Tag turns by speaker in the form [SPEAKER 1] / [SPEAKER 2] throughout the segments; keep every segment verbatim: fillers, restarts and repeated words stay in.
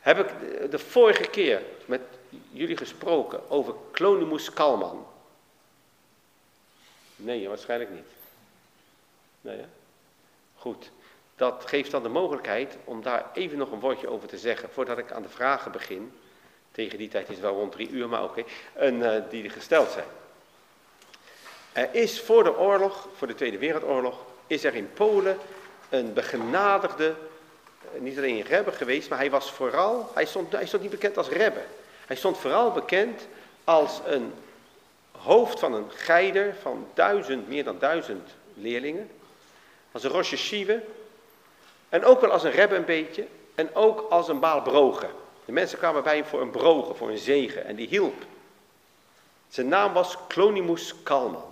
[SPEAKER 1] heb ik de, de vorige keer met jullie gesproken over Clonimus Calman? Nee, waarschijnlijk niet. Nee, hè? Goed. Dat geeft dan de mogelijkheid om daar even nog een woordje over te zeggen, voordat ik aan de vragen begin. Tegen die tijd is het wel rond drie uur, maar oké. Okay, en uh, die er gesteld zijn. Er is voor de oorlog, voor de Tweede Wereldoorlog, is er in Polen een begenadigde, niet alleen een rebbe geweest, maar hij was vooral, hij stond, hij stond niet bekend als rebbe. Hij stond vooral bekend als een hoofd van een geider van duizend, meer dan duizend leerlingen. Als een Rosh Yeshiva. En ook wel als een rebbe een beetje. En ook als een Baal brogen. De mensen kwamen bij hem voor een brogen, voor een zegen. En die hielp. Zijn naam was Clonimus Calman.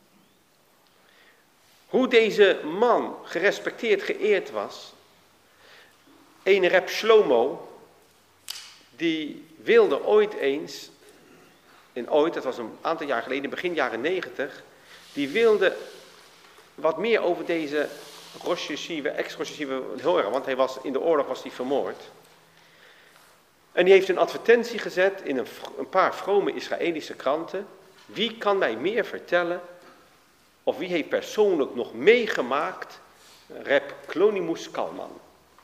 [SPEAKER 1] Hoe deze man gerespecteerd, geëerd was. Een Reb Shlomo, die wilde ooit eens, en ooit, dat was een aantal jaar geleden, begin jaren negentig, die wilde wat meer over deze Rosh Yeshiva, ex-Rosh Yeshiva horen, want hij was, in de oorlog was hij vermoord. En die heeft een advertentie gezet in een, een paar vrome Israëlische kranten. Wie kan mij meer vertellen, of wie heeft persoonlijk nog meegemaakt, Reb Clonimus Calman?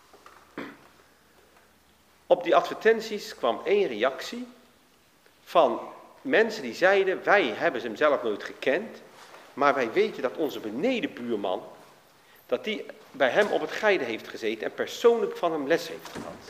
[SPEAKER 1] Op die advertenties kwam één reactie van mensen die zeiden, wij hebben hem zelf nooit gekend, maar wij weten dat onze benedenbuurman, dat die bij hem op het geide heeft gezeten en persoonlijk van hem les heeft gehad.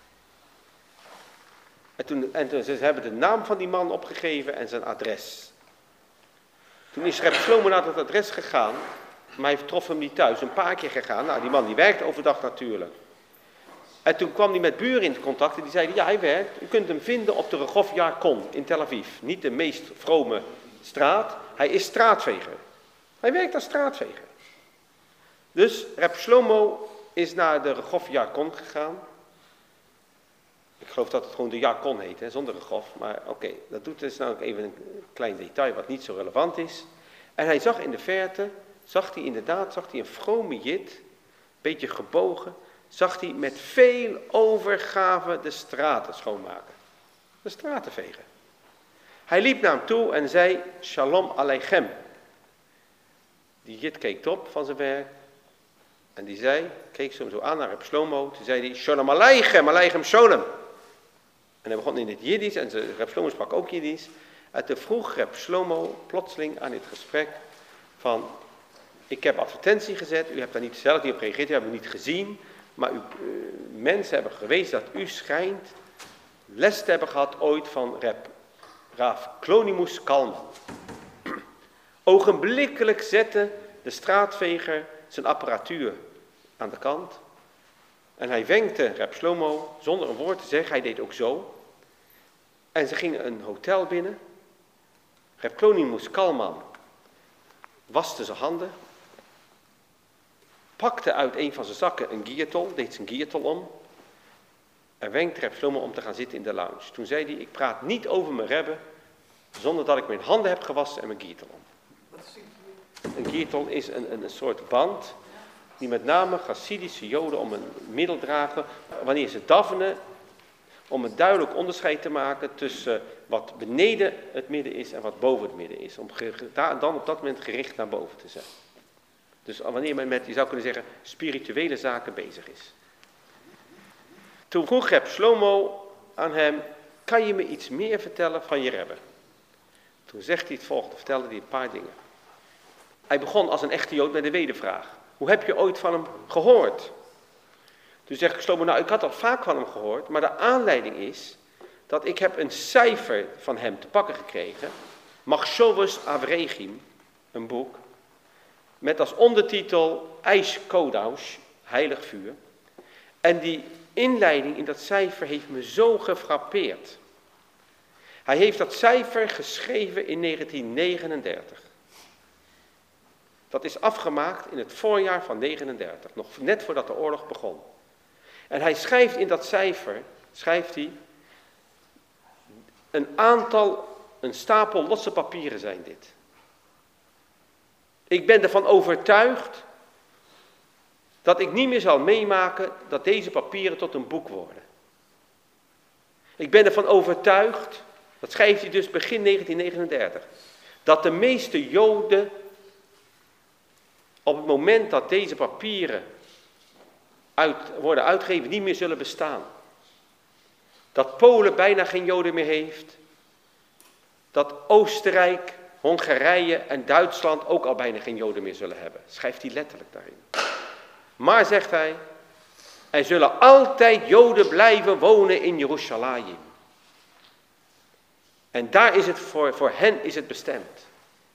[SPEAKER 1] En toen, en toen ze hebben de naam van die man opgegeven en zijn adres. Toen is Reb Shlomo naar dat adres gegaan, maar hij trof hem niet thuis, een paar keer gegaan. Nou, die man die werkt overdag natuurlijk. En toen kwam hij met buren in contact en die zeiden, ja, hij werkt. U kunt hem vinden op de Rehov Yarkon in Tel Aviv. Niet de meest vrome straat, hij is straatveger. Hij werkt als straatveger. Dus Reb Shlomo is naar de Rehov Yarkon gegaan. Ik geloof dat het gewoon de Yarkon heet, hè, zonder Rehov. Maar oké, okay, dat doet dus nou even een klein detail wat niet zo relevant is. En hij zag in de verte, zag hij inderdaad, zag hij een vrome jid, beetje gebogen, zag hij met veel overgave de straten schoonmaken. De straten vegen. Hij liep naar hem toe en zei, Shalom Aleichem. Die jid keek op van zijn werk. En die zei, keek ze hem zo aan naar Reb Shlomo. Toen zei hij, Shalom Aleichem, Aleichem Shalom. En hij begon in het Jiddisch, en Reb Shlomo sprak ook Jiddisch. En toen vroeg Reb Shlomo plotseling aan dit gesprek van, ik heb advertentie gezet, u hebt daar niet zelf niet op gereageerd, u hebt het niet gezien. Maar u, uh, mensen hebben gewezen dat u schijnt les te hebben gehad ooit van Reb Rav Clonimus Calman. Ogenblikkelijk zette de straatveger zijn apparatuur aan de kant. En hij wenkte Reb Shlomo zonder een woord te zeggen, hij deed ook zo. En ze gingen een hotel binnen. Reb Clonimus Calman waste zijn handen. Pakte uit een van zijn zakken een giertol, deed zijn giertol om. En wenkte Reb Shlomo om te gaan zitten in de lounge. Toen zei hij, ik praat niet over mijn rebbe, zonder dat ik mijn handen heb gewassen en mijn giertol om. Een giertol is een, een, een soort band, die met name Chassidische Joden om een middel dragen, wanneer ze davenen, om een duidelijk onderscheid te maken tussen wat beneden het midden is en wat boven het midden is. Om dan op dat moment gericht naar boven te zijn. Dus wanneer men met, je zou kunnen zeggen, spirituele zaken bezig is. Toen vroeg Reb Shlomo aan hem, kan je me iets meer vertellen van je rebbe? Toen zegt hij het volgende, vertelde hij een paar dingen. Hij begon als een echte Jood met de wedervraag. Hoe heb je ooit van hem gehoord? Toen zegt Shlomo, nou ik had al vaak van hem gehoord, maar de aanleiding is dat ik heb een cijfer van hem te pakken gekregen. Machshovos Avregim, een boek. Met als ondertitel Eish Kodash, heilig vuur. En die inleiding in dat cijfer heeft me zo gefrappeerd. Hij heeft dat cijfer geschreven in negentien negenendertig. Dat is afgemaakt in het voorjaar van negenendertig, nog net voordat de oorlog begon. En hij schrijft in dat cijfer, schrijft hij, een aantal, een stapel losse papieren zijn dit. Ik ben ervan overtuigd dat ik niet meer zal meemaken dat deze papieren tot een boek worden. Ik ben ervan overtuigd, dat schrijft hij dus begin negentien negenendertig, dat de meeste Joden op het moment dat deze papieren uit, worden uitgegeven niet meer zullen bestaan. Dat Polen bijna geen Joden meer heeft. Dat Oostenrijk, Hongarije en Duitsland ook al bijna geen Joden meer zullen hebben. Schrijft hij letterlijk daarin. Maar, zegt hij, er zullen altijd Joden blijven wonen in Jeruzalem. En daar is het voor, voor hen is het bestemd.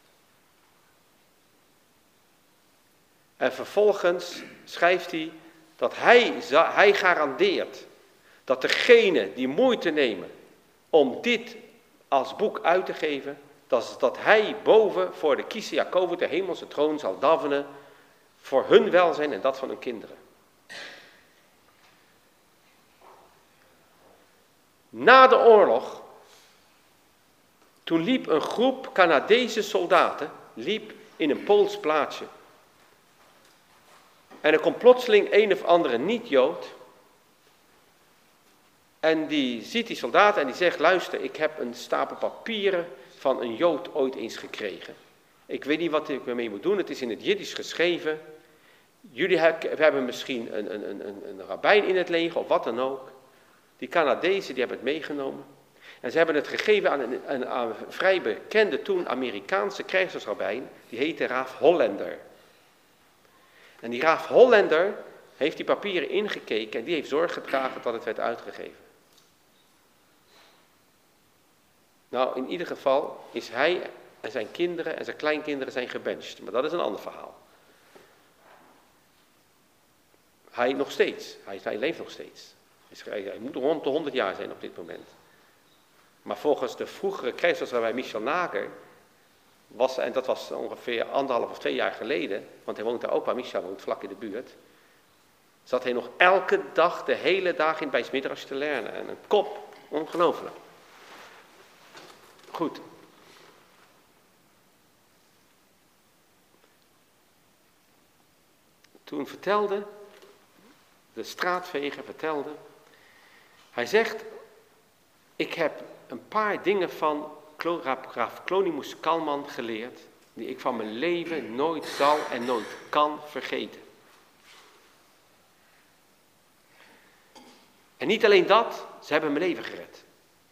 [SPEAKER 1] En vervolgens schrijft hij dat hij, hij garandeert dat degene die moeite nemen om dit als boek uit te geven, dat, dat hij boven voor de Kiese Jacobus, de hemelse troon, zal davenen voor hun welzijn en dat van hun kinderen. Na de oorlog, toen liep een groep Canadese soldaten liep in een Pools plaatsje. En er komt plotseling een of andere niet-Jood. En die ziet die soldaat en die zegt, luister, ik heb een stapel papieren van een Jood ooit eens gekregen. Ik weet niet wat ik ermee moet doen, het is in het Jiddisch geschreven. Jullie hebben misschien een, een, een, een rabbijn in het leger of wat dan ook. Die Canadezen die hebben het meegenomen. En ze hebben het gegeven aan een, een, aan een vrij bekende toen Amerikaanse krijgsrabbijn. Die heette Raaf Hollander. En die Raaf Hollander heeft die papieren ingekeken en die heeft zorg gedragen dat het werd uitgegeven. Nou, in ieder geval is hij en zijn kinderen en zijn kleinkinderen zijn gebenched. Maar dat is een ander verhaal. Hij nog steeds. Hij, hij leeft nog steeds. Hij, hij moet rond de honderd jaar zijn op dit moment. Maar volgens de vroegere krijgsrabbijn Michel Nager was, en dat was ongeveer anderhalf of twee jaar geleden, want hij woont daar ook waar Michel woont, vlak in de buurt, zat hij nog elke dag, de hele dag in Beis Midrash te leren. En een kop, ongelooflijk. Goed. Toen vertelde, de straatveger vertelde, hij zegt, ik heb een paar dingen van Raaf Clonimus Kalman geleerd, die ik van mijn leven nooit zal en nooit kan vergeten. En niet alleen dat, ze hebben mijn leven gered.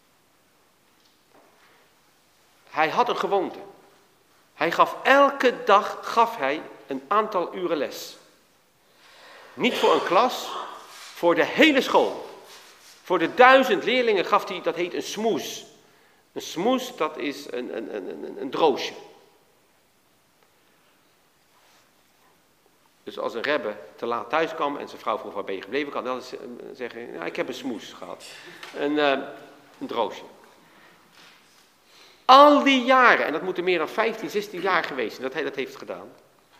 [SPEAKER 1] Hij had een gewoonte. Hij gaf elke dag gaf hij een aantal uren les. Niet voor een klas, voor de hele school. Voor de duizend leerlingen gaf hij, dat heet een smoes. Een smoes, dat is een, een, een, een droosje. Dus als een rebbe te laat thuis kwam en zijn vrouw vroeg waar ben je gebleven, kan hij zeggen, ja, ik heb een smoes gehad. Een, uh, een droosje. Al die jaren, en dat moeten meer dan vijftien, zestien jaar geweest zijn dat hij dat heeft gedaan,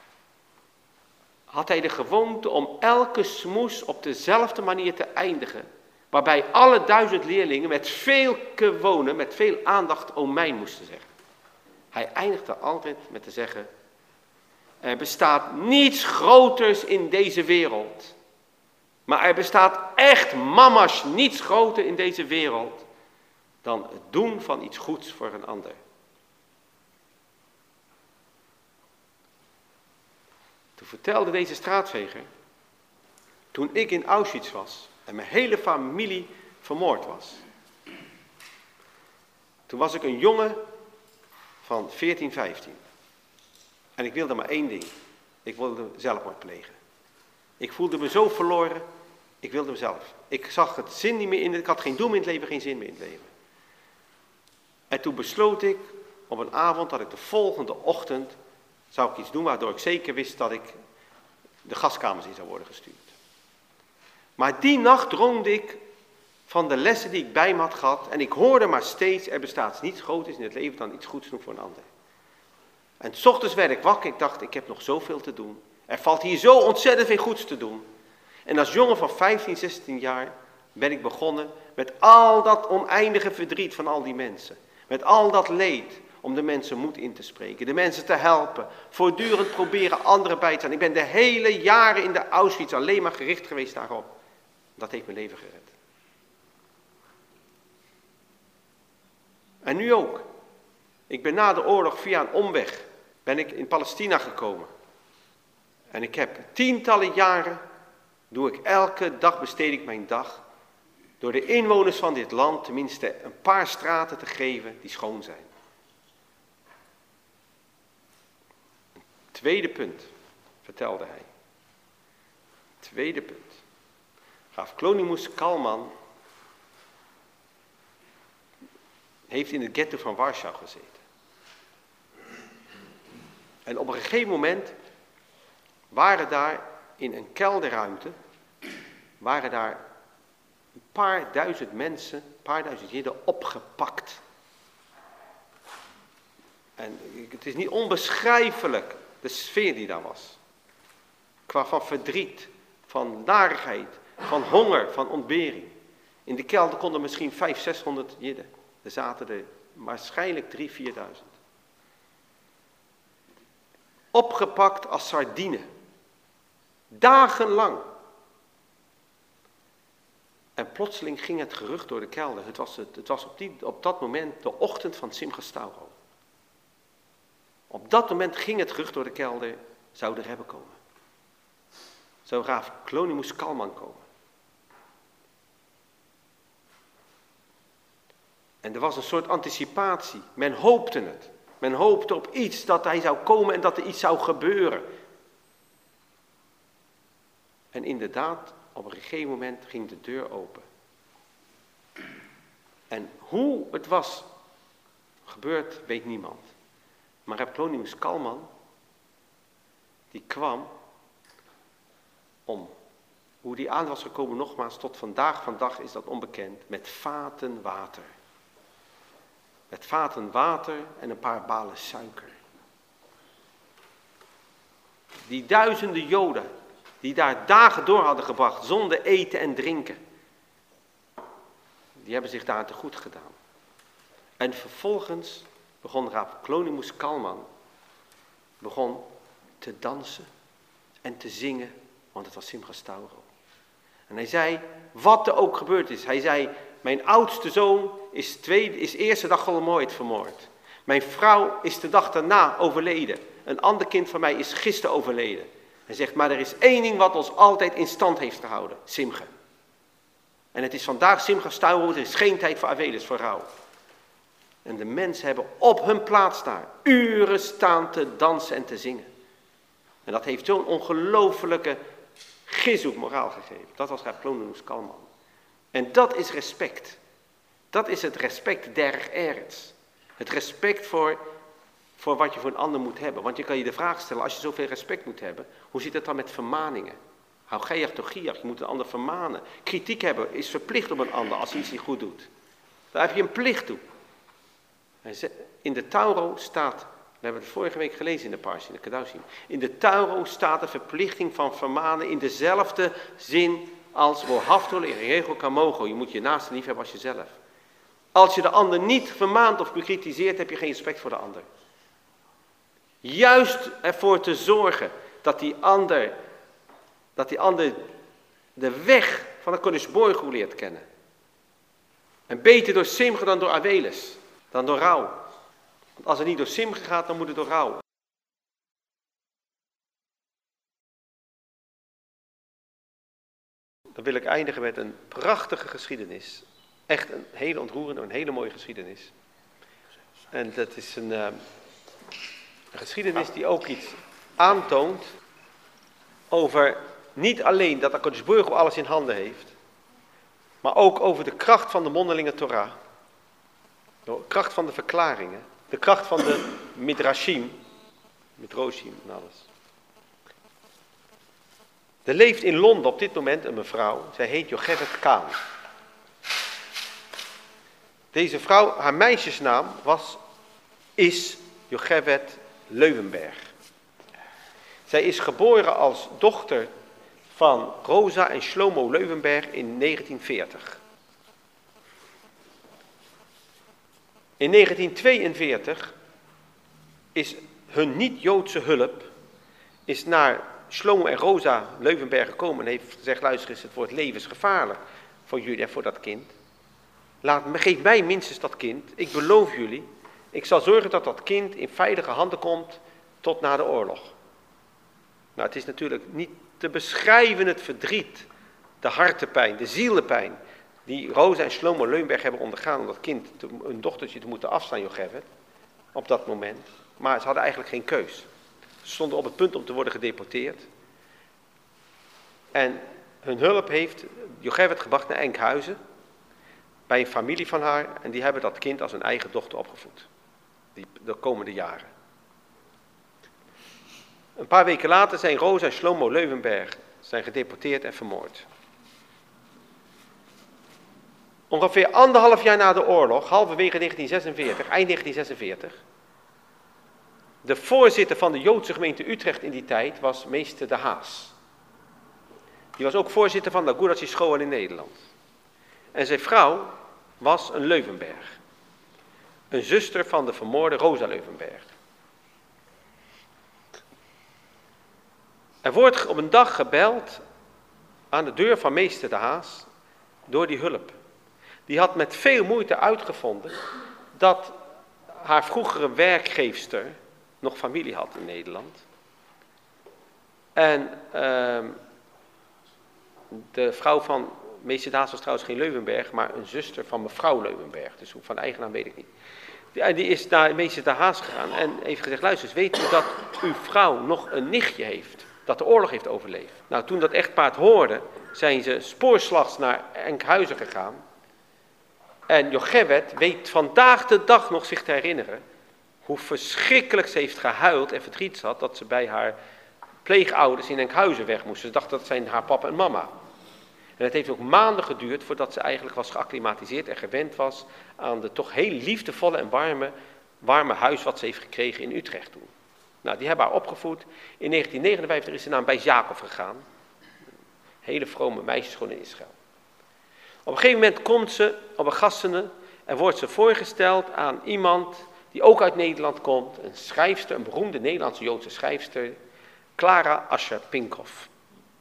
[SPEAKER 1] had hij de gewoonte om elke smoes op dezelfde manier te eindigen, waarbij alle duizend leerlingen met veel gewonen, met veel aandacht omijn moesten zeggen. Hij eindigde altijd met te zeggen, er bestaat niets groters in deze wereld. Maar er bestaat echt mama's niets groter in deze wereld dan het doen van iets goeds voor een ander. Toen vertelde deze straatveger, toen ik in Auschwitz was en mijn hele familie vermoord was. Toen was ik een jongen van veertien, vijftien. En ik wilde maar één ding. Ik wilde zelfmoord plegen. Ik voelde me zo verloren. Ik wilde mezelf. Ik zag het zin niet meer in. Ik had geen doel in het leven, geen zin meer in het leven. En toen besloot ik op een avond dat ik de volgende ochtend zou ik iets doen waardoor ik zeker wist dat ik de gaskamers in zou worden gestuurd. Maar die nacht droomde ik van de lessen die ik bij me had gehad. En ik hoorde maar steeds, er bestaat niets groters in het leven dan iets goeds doen voor een ander. En 's ochtends werd ik wakker, ik dacht, ik heb nog zoveel te doen. Er valt hier zo ontzettend veel goeds te doen. En als jongen van vijftien, zestien jaar ben ik begonnen met al dat oneindige verdriet van al die mensen. Met al dat leed, om de mensen moed in te spreken, de mensen te helpen, voortdurend proberen anderen bij te staan. Ik ben de hele jaren in de Auschwitz alleen maar gericht geweest daarop. Dat heeft mijn leven gered. En nu ook. Ik ben na de oorlog via een omweg, ben ik in Palestina gekomen. En ik heb tientallen jaren, doe ik elke dag, besteed ik mijn dag, door de inwoners van dit land tenminste een paar straten te geven die schoon zijn. Een tweede punt, vertelde hij. Tweede punt. Graaf Clonimus Kalman heeft in het ghetto van Warschau gezeten. En op een gegeven moment waren daar in een kelderruimte, waren daar een paar duizend mensen, een paar duizend Joden opgepakt. En het is niet onbeschrijfelijk, de sfeer die daar was. Qua van verdriet, van narigheid, van honger, van ontbering. In de kelder konden misschien vijf, zeshonderd Joden. Er zaten er waarschijnlijk drie, vierduizend. Opgepakt als sardine. Dagenlang. En plotseling ging het gerucht door de kelder. Het was, het, het was op, die, op dat moment de ochtend van Simchas Tauro. Op dat moment ging het gerucht door de kelder, zou er hebben komen. Zou graaf Clonimus Kalman komen. En er was een soort anticipatie. Men hoopte het. Men hoopte op iets, dat hij zou komen en dat er iets zou gebeuren. En inderdaad, op een gegeven moment ging de deur open. En hoe het was gebeurd, weet niemand. Maar Reb Clonimus Kalman, die kwam om, hoe die aan was gekomen, nogmaals, tot vandaag vandaag is dat onbekend, met vaten water. Met vaten water en een paar balen suiker. Die duizenden Joden, die daar dagen door hadden gebracht, zonder eten en drinken, die hebben zich daar te goed gedaan. En vervolgens begon Rav Clonimus Kalman, begon te dansen en te zingen, want het was Simchas Tauro. En hij zei, wat er ook gebeurd is, hij zei, mijn oudste zoon is, tweede, is eerste dag Golomooid vermoord. Mijn vrouw is de dag daarna overleden. Een ander kind van mij is gisteren overleden. Hij zegt, maar er is één ding wat ons altijd in stand heeft gehouden. Simche. En het is vandaag Simchas Tauro, er is geen tijd voor Avelis, voor rouw. En de mensen hebben op hun plaats daar uren staan te dansen en te zingen. En dat heeft zo'n ongelofelijke gizoek moraal gegeven. Dat was Rav Clonimus Kalman. En dat is respect. Dat is het respect der Eretz. Het respect voor, voor wat je voor een ander moet hebben. Want je kan je de vraag stellen, als je zoveel respect moet hebben, hoe zit het dan met vermaningen? Hou geach toch giach, je moet een ander vermanen. Kritiek hebben is verplicht op een ander als hij iets niet goed doet. Daar heb je een plicht toe. In de Tauro staat, we hebben het vorige week gelezen in de Parsi, in de Kedausim. In de Tauro staat de verplichting van vermanen in dezelfde zin als wohaftol in regel kamogo. Je moet je naaste lief hebben als jezelf. Als je de ander niet vermaant of bekritiseert, heb je geen respect voor de ander. Juist ervoor te zorgen dat die ander, dat die ander de weg van de Kodesh Baruch Hu leert kennen. En beter door Simche dan door Avelis, dan door rouw. Want als het niet door Simche gaat, dan moet het door rouw. Dan wil ik eindigen met een prachtige geschiedenis. Echt een hele ontroerende, een hele mooie geschiedenis. En dat is een, uh, een geschiedenis die ook iets aantoont over niet alleen dat HaKadosh Baruch Hu alles in handen heeft, maar ook over de kracht van de mondelinge Torah. De kracht van de verklaringen, de kracht van de midrashim, midrashim en alles. Er leeft in Londen op dit moment een mevrouw, zij heet Yocheved Kaan. Deze vrouw, haar meisjesnaam was, is Yocheved Leuwenberg. Zij is geboren als dochter van Rosa en Shlomo Leuwenberg in negentien veertig. In negentien tweeënveertig is hun niet-Joodse hulp is naar Shlomo en Rosa Leuwenberg gekomen en heeft gezegd, luister eens, het wordt levensgevaarlijk voor jullie en voor dat kind. Laat, geef mij minstens dat kind. Ik beloof jullie. Ik zal zorgen dat dat kind in veilige handen komt tot na de oorlog. Nou, het is natuurlijk niet te beschrijven het verdriet, de hartepijn, de zielepijn die Rosa en Shlomo Leuenberg hebben ondergaan om dat kind, te, hun dochtertje, te moeten afstaan, Jochebed, op dat moment. Maar ze hadden eigenlijk geen keus. Ze stonden op het punt om te worden gedeporteerd. En hun hulp heeft Jochebed gebracht naar Enkhuizen, bij een familie van haar, en die hebben dat kind als hun eigen dochter opgevoed, die, de komende jaren. Een paar weken later zijn Rosa en Shlomo Leuenberg zijn gedeporteerd en vermoord. Ongeveer anderhalf jaar na de oorlog, halverwege negentien zesenveertig, eind negentien zesenveertig, de voorzitter van de Joodse gemeente Utrecht in die tijd was meester De Haas. Die was ook voorzitter van de Agudat Yisroel in Nederland. En zijn vrouw was een Leuwenberg. Een zuster van de vermoorde Rosa Leuwenberg. Er wordt op een dag gebeld aan de deur van meester De Haas door die hulp. Die had met veel moeite uitgevonden dat haar vroegere werkgeefster nog familie had in Nederland. En uh, de vrouw van meester De Haas was trouwens geen Leuwenberg, maar een zuster van mevrouw Leuwenberg. Dus hoe van eigenaam weet ik niet. Die, die is naar meester De Haas gegaan en heeft gezegd, luister eens, weet u dat uw vrouw nog een nichtje heeft, dat de oorlog heeft overleefd? Nou, toen dat echtpaar het hoorde, zijn ze spoorslags naar Enkhuizen gegaan. En Jochebed weet vandaag de dag nog zich te herinneren hoe verschrikkelijk ze heeft gehuild en verdriet had dat ze bij haar pleegouders in Enkhuizen weg moest. Ze dacht dat zijn haar papa en mama. En het heeft ook maanden geduurd voordat ze eigenlijk was geacclimatiseerd en gewend was aan de toch heel liefdevolle en warme, warme huis wat ze heeft gekregen in Utrecht toen. Nou, die hebben haar opgevoed. In negentien negenenvijftig is ze naar een Beis Jacob gegaan. Hele vrome meisjesschool in Israël. Op een gegeven moment komt ze op een gassene en wordt ze voorgesteld aan iemand die ook uit Nederland komt. Een schrijfster, een beroemde Nederlandse Joodse schrijfster, Clara Asher Pinkhoff.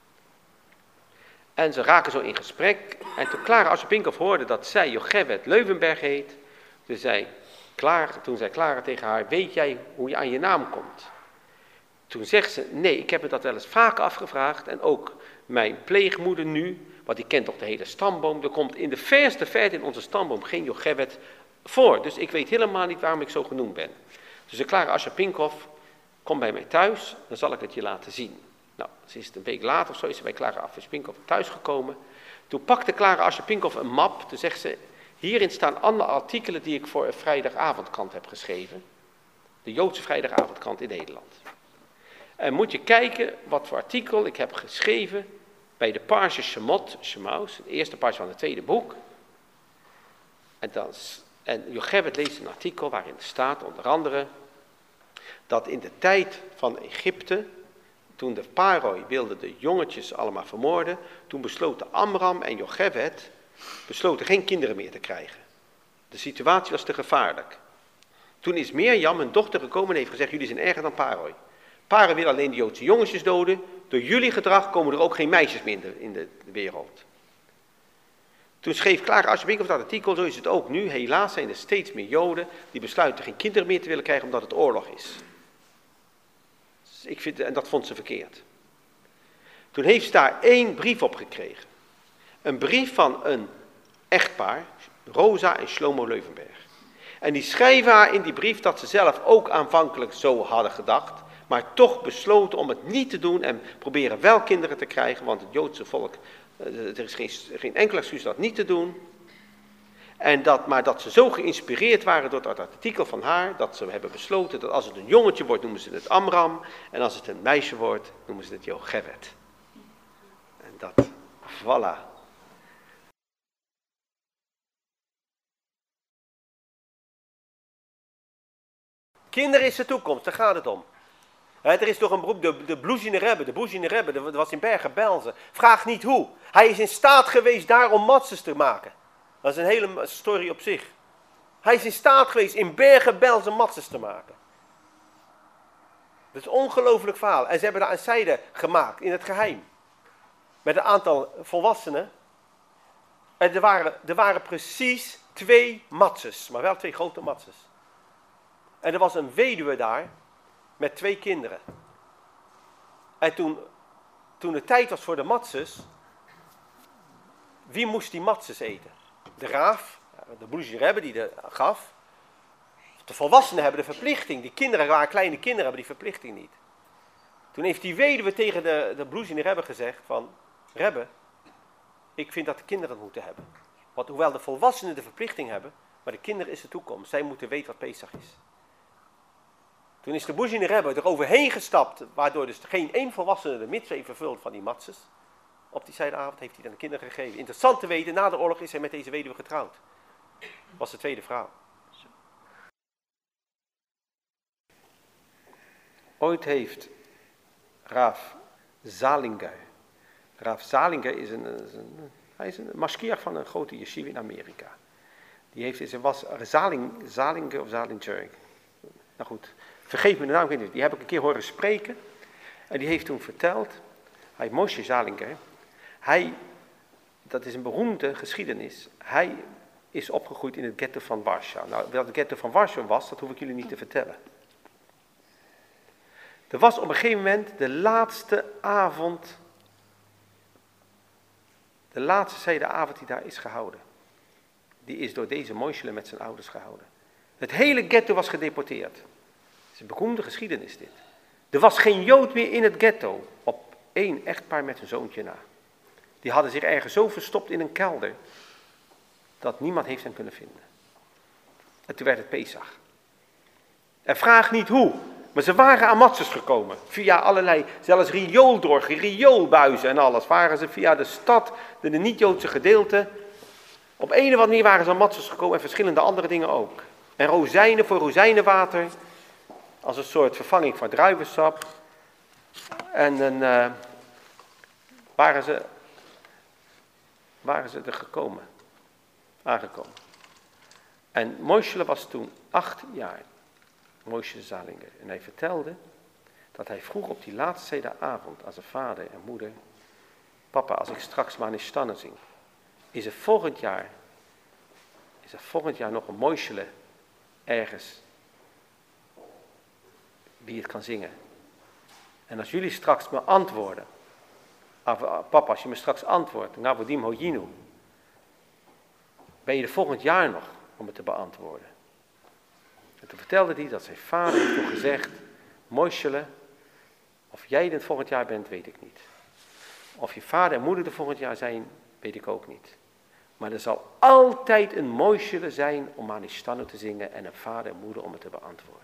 [SPEAKER 1] En ze raken zo in gesprek. En toen Clara Asher Pinkhoff hoorde dat zij Jochebed Leuwenberg heet, toen zei, Clara, toen zei Clara tegen haar, weet jij hoe je aan je naam komt? Toen zegt ze, nee, ik heb me dat wel eens vaker afgevraagd en ook mijn pleegmoeder nu, want die kent toch de hele stamboom, er komt in de verste verte in onze stamboom geen Jochebed voor. Dus ik weet helemaal niet waarom ik zo genoemd ben. Dus de Clara Asher Pinkhoff, kom bij mij thuis, dan zal ik het je laten zien. Nou, ze is een week later of zo, is ze bij Clara Asher Pinkhoff thuisgekomen. Toen pakte Clara Asher Pinkhoff een map, toen zegt ze, hierin staan alle artikelen die ik voor een vrijdagavondkrant heb geschreven. De Joodse vrijdagavondkrant in Nederland. En moet je kijken wat voor artikel ik heb geschreven bij de Parsha Shemot, Shemaus, het eerste parsha van het tweede boek. En, dan, en Jochebed leest een artikel waarin staat onder andere dat in de tijd van Egypte, toen de Paroi wilde de jongetjes allemaal vermoorden, toen besloten Amram en Jochebed besloten geen kinderen meer te krijgen. De situatie was te gevaarlijk. Toen is Mirjam, een dochter, gekomen en heeft gezegd, jullie zijn erger dan Paroi. Paroi wil alleen de Joodse jongetjes doden. Door jullie gedrag komen er ook geen meisjes meer in de, in de, de wereld. Toen schreef Clara Asher Pinkhoff dat artikel, zo is het ook nu. Helaas zijn er steeds meer Joden die besluiten geen kinderen meer te willen krijgen omdat het oorlog is. Dus ik vind, en dat vond ze verkeerd. Toen heeft ze daar één brief op gekregen. Een brief van een echtpaar, Rosa en Shlomo Leuwenberg. En die schrijven haar in die brief dat ze zelf ook aanvankelijk zo hadden gedacht, maar toch besloten om het niet te doen en proberen wel kinderen te krijgen, want het Joodse volk, er is geen, geen enkele excuus dat niet te doen. En dat, maar dat ze zo geïnspireerd waren door dat artikel van haar, dat ze hebben besloten dat als het een jongetje wordt, noemen ze het Amram, en als het een meisje wordt, noemen ze het Jochebed. En dat, voilà. Kinderen is de toekomst, daar gaat het om. He, er is toch een beroep, de, de Bluzhiner Rebbe, de Bluzhiner Rebbe, dat was in Bergen-Belsen. Vraag niet hoe. Hij is in staat geweest daar om matzes te maken. Dat is een hele story op zich. Hij is in staat geweest in Bergen-Belsen matzes te maken. Dat is een ongelooflijk verhaal. En ze hebben daar een zijde gemaakt, in het geheim. Met een aantal volwassenen. En er waren, er waren precies
[SPEAKER 2] twee matzes, maar wel twee grote matzes. En er was een weduwe daar met twee kinderen. En toen, toen het tijd was voor de matzes, wie moest die matzes eten? De raaf, de boezem hebben die de gaf. De volwassenen hebben de verplichting. Die kinderen, waren kleine kinderen, hebben die verplichting niet. Toen heeft die weduwe tegen de, de boezem hebben gezegd van, Rebbe, ik vind dat de kinderen het moeten hebben. Want hoewel de volwassenen de verplichting hebben, maar de kinderen is de toekomst. Zij moeten weten wat Pesach is. Toen is de boezem Rebbe er overheen gestapt, waardoor dus geen één volwassene de mitzvah vervult van die matzes. Op die zijdavond heeft hij dan de kinderen gegeven. Interessant te weten, na de oorlog is hij met deze weduwe getrouwd. Was de tweede vrouw.
[SPEAKER 1] Ooit heeft Raaf Zalinger, Raaf Zalinger is een, is een, hij is een maskier van een grote yeshiva in Amerika. Die heeft, is, was Zaling, Zalinger of Zalinger, nou goed, vergeef me de naam, ik weet niet, die heb ik een keer horen spreken. En die heeft toen verteld, hij Moshe Zalinger, hij, dat is een beroemde geschiedenis, hij is opgegroeid in het ghetto van Warschau. Nou, wat het ghetto van Warschau was, dat hoef ik jullie niet te vertellen. Er was op een gegeven moment de laatste avond, de laatste zijdeavond die daar is gehouden. Die is door deze Moishe met zijn ouders gehouden. Het hele ghetto was gedeporteerd. Het is een beroemde geschiedenis dit. Er was geen Jood meer in het ghetto, op één echtpaar met een zoontje na. Die hadden zich ergens zo verstopt in een kelder, dat niemand heeft hen kunnen vinden. En toen werd het Pesach. En vraag niet hoe, maar ze waren aan matzes gekomen. Via allerlei, zelfs rioolborgen, rioolbuizen en alles. Waren ze via de stad, de, de niet-Joodse gedeelte. Op een of andere manier waren ze aan matzes gekomen en verschillende andere dingen ook. En rozijnen voor rozijnenwater, als een soort vervanging van druivensap. En dan uh, waren, ze, waren ze er gekomen, aangekomen. En Moshe was toen acht jaar. Moshe Zalinger. En hij vertelde dat hij vroeg op die laatste avond aan zijn vader en moeder, papa, als ik straks maar een stanne zing, is er volgend jaar, is er volgend jaar nog een Moshe ergens wie het kan zingen. En als jullie straks me antwoorden, papa, als je me straks antwoordt, Navodim Hoyinu, ben je er volgend jaar nog om het te beantwoorden. En toen vertelde hij dat zijn vader heeft toen gezegd, Moshe, of jij er volgend jaar bent, weet ik niet. Of je vader en moeder er volgend jaar zijn, weet ik ook niet. Maar er zal altijd een Moshe zijn om aan die stanne te zingen en een vader en moeder om het te beantwoorden.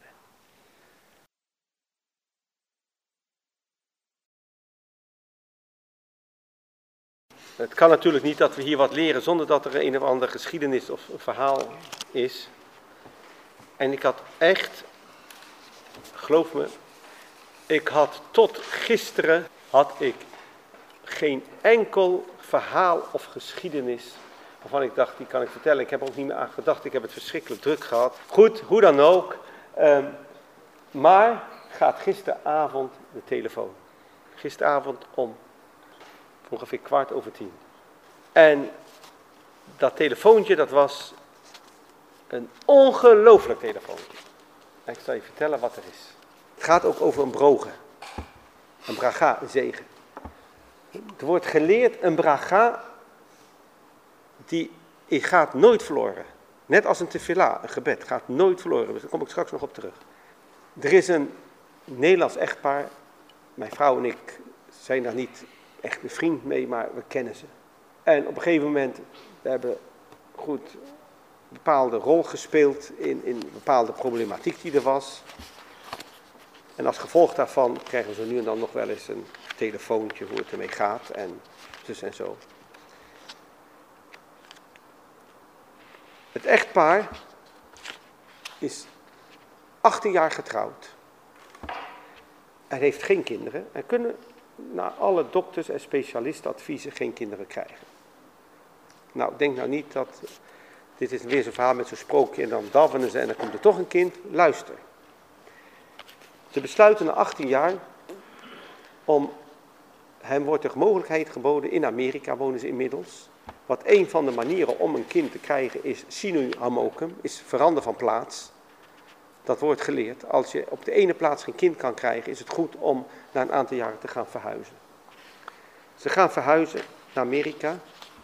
[SPEAKER 1] Het kan natuurlijk niet dat we hier wat leren zonder dat er een of andere geschiedenis of een verhaal is. En ik had echt, geloof me, ik had tot gisteren, had ik geen enkel verhaal of geschiedenis waarvan ik dacht, die kan ik vertellen. Ik heb er ook niet meer aan gedacht, ik heb het verschrikkelijk druk gehad. Goed, hoe dan ook. Um, maar gaat gisteravond de telefoon. Gisteravond om ongeveer kwart over tien. En dat telefoontje, dat was een ongelooflijk telefoontje. En ik zal je vertellen wat er is. Het gaat ook over een broge. Een braga, een zegen. Er wordt geleerd, een braga, die gaat nooit verloren. Net als een tefillah, een gebed, gaat nooit verloren. Dus daar kom ik straks nog op terug. Er is een Nederlands echtpaar. Mijn vrouw en ik zijn daar niet echt een vriend mee, maar we kennen ze. En op een gegeven moment, we hebben goed een bepaalde rol gespeeld in, in een bepaalde problematiek die er was. En als gevolg daarvan krijgen we zo nu en dan nog wel eens een telefoontje hoe het ermee gaat en zus en zo. Het echtpaar is achttien jaar getrouwd en heeft geen kinderen en kunnen na alle dokters en specialisten adviezen geen kinderen krijgen. Nou, denk nou niet dat dit is weer zo'n verhaal met zo'n sprookje en dan davenen ze en dan komt er toch een kind. Luister. Ze besluiten na achttien jaar om, hem wordt de mogelijkheid geboden, in Amerika wonen ze inmiddels, wat een van de manieren om een kind te krijgen is synohamocum, is veranderen van plaats. Dat wordt geleerd. Als je op de ene plaats geen kind kan krijgen, is het goed om na een aantal jaren te gaan verhuizen. Ze gaan verhuizen naar Amerika.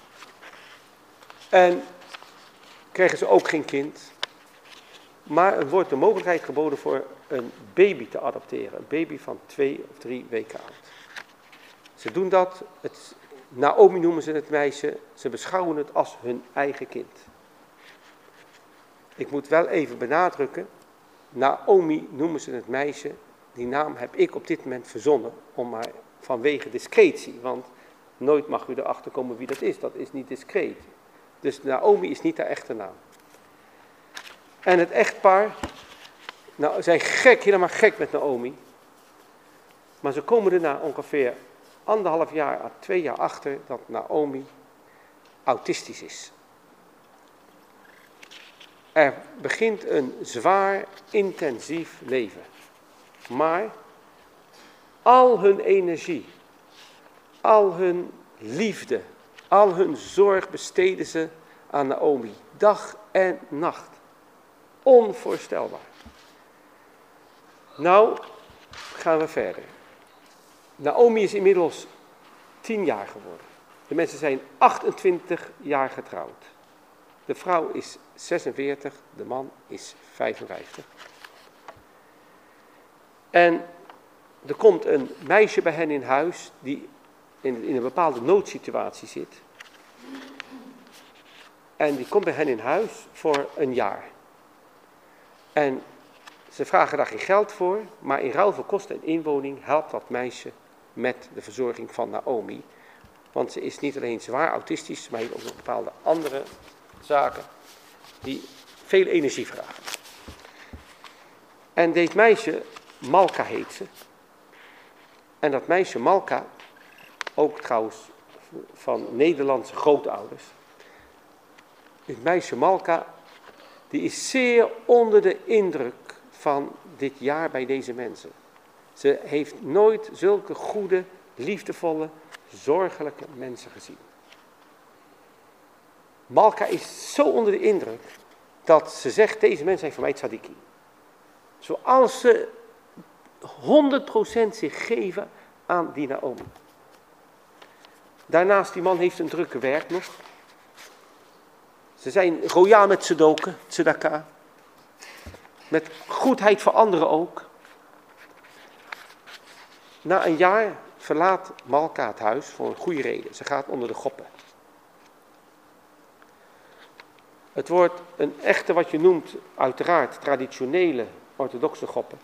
[SPEAKER 1] En krijgen ze ook geen kind. Maar er wordt de mogelijkheid geboden voor een baby te adopteren. Een baby van twee of drie weken oud. Ze doen dat. Het, Naomi noemen ze het meisje. Ze beschouwen het als hun eigen kind. Ik moet wel even benadrukken. Naomi noemen ze het meisje. Die naam heb ik op dit moment verzonnen. Om maar vanwege discretie. Want nooit mag u erachter komen wie dat is. Dat is niet discreet. Dus Naomi is niet haar echte naam. En het echtpaar, nou, zijn gek, helemaal gek met Naomi. Maar ze komen er na ongeveer anderhalf jaar à twee jaar achter dat Naomi autistisch is. Er begint een zwaar, intensief leven. Maar al hun energie, al hun liefde, al hun zorg besteden ze aan Naomi. Dag en nacht. Onvoorstelbaar. Nou gaan we verder. Naomi is inmiddels tien jaar geworden. De mensen zijn achtentwintig jaar getrouwd. De vrouw is zesenveertig, de man is vijfenvijftig. En er komt een meisje bij hen in huis die in, in een bepaalde noodsituatie zit. En die komt bij hen in huis voor een jaar. En ze vragen daar geen geld voor, maar in ruil voor kosten en inwoning helpt dat meisje met de verzorging van Naomi. Want ze is niet alleen zwaar autistisch, maar heeft ook nog bepaalde andere zaken die veel energie vragen. En dit meisje, Malka heet ze. En dat meisje Malka, ook trouwens van Nederlandse grootouders. Dit meisje Malka, die is zeer onder de indruk van dit jaar bij deze mensen. Ze heeft nooit zulke goede, liefdevolle, zorgelijke mensen gezien. Malka is zo onder de indruk dat ze zegt, deze mensen zijn voor mij tzadiki. Zoals ze honderd procent zich geven aan die Naomi. Daarnaast, die man heeft een drukke werk nog. Ze zijn royaal met tzedoken, tzedaka. Met goedheid voor anderen ook. Na een jaar verlaat Malka het huis voor een goede reden. Ze gaat onder de goppen. Het wordt een echte, wat je noemt, uiteraard traditionele orthodoxe goppen.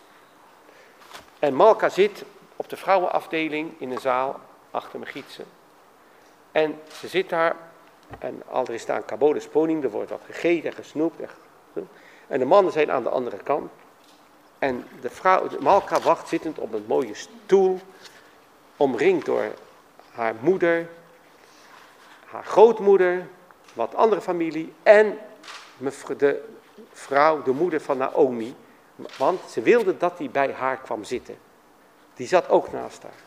[SPEAKER 1] En Malka zit op de vrouwenafdeling in een zaal achter Megidze. En ze zit daar en al er is daar een kabodes poning, er wordt wat gegeten en gesnoept. En de mannen zijn aan de andere kant. En de vrouw, de Malka wacht zittend op een mooie stoel, omringd door haar moeder, haar grootmoeder, wat andere familie en de vrouw, de moeder van Naomi. Want ze wilde dat hij bij haar kwam zitten. Die zat ook naast haar.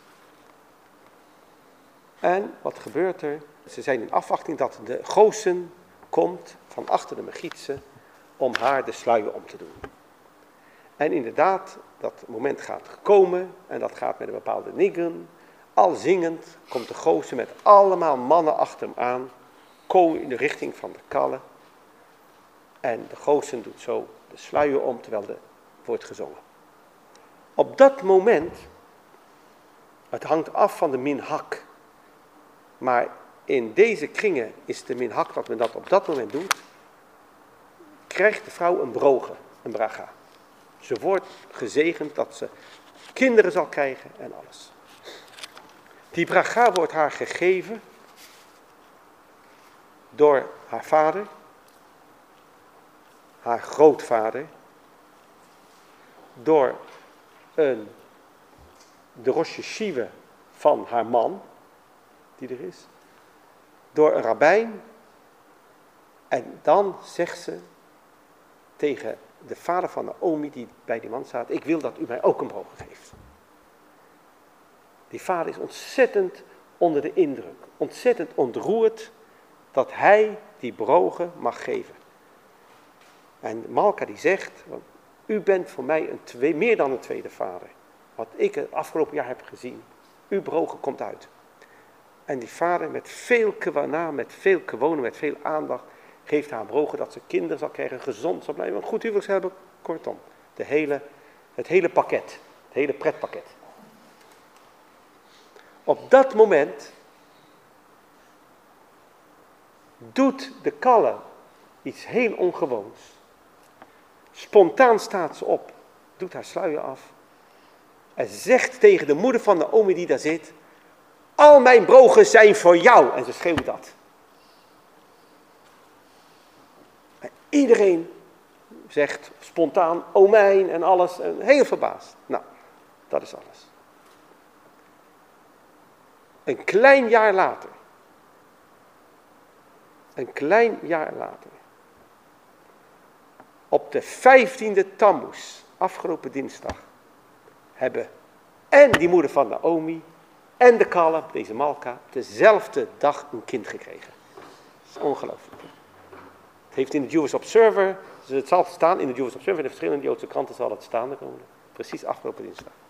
[SPEAKER 1] En wat gebeurt er? Ze zijn in afwachting dat de goosen komt van achter de Megidze om haar de sluier om te doen. En inderdaad, dat moment gaat komen en dat gaat met een bepaalde niggen. Al zingend komt de goosen met allemaal mannen achter hem aan, komen in de richting van de kallen. En de goosen doet zo de sluier om terwijl er wordt gezongen. Op dat moment, het hangt af van de minhak, maar in deze kringen is de minhak dat men dat op dat moment doet, krijgt de vrouw een broge, een braga. Ze wordt gezegend dat ze kinderen zal krijgen en alles. Die braga wordt haar gegeven door haar vader, haar grootvader, door een, de Rosh Yeshiva van haar man, die er is, door een rabbijn. En dan zegt ze tegen de vader van Naomi, die bij die man staat, ik wil dat u mij ook een brood geeft. Die vader is ontzettend onder de indruk, ontzettend ontroerd dat hij die brogen mag geven. En Malka die zegt, u bent voor mij een twee, meer dan een tweede vader. Wat ik het afgelopen jaar heb gezien, uw brogen komt uit. En die vader met veel kwana, met veel gewonen, met veel aandacht, geeft haar brogen dat ze kinderen zal krijgen, gezond zal blijven, een goed huwelijk zal hebben, kortom. De hele, het hele pakket, het hele pretpakket. Op dat moment doet de kalle iets heel ongewoons. Spontaan staat ze op, doet haar sluier af en zegt tegen de moeder van Naomi die daar zit, al mijn brogen zijn voor jou. En ze schreeuwt dat. En iedereen zegt spontaan, o mijn en alles, en heel verbaasd. Nou, dat is alles. Een klein jaar later. Een klein jaar later. Op de vijftiende Tammuz, afgelopen dinsdag, hebben en die moeder van Naomi en de kalf, deze Malka, dezelfde dag een kind gekregen. Dat is ongelooflijk. Het heeft in de Jewish Observer, het zal staan in de Jewish Observer, in de verschillende Joodse kranten zal het staan. Precies afgelopen dinsdag.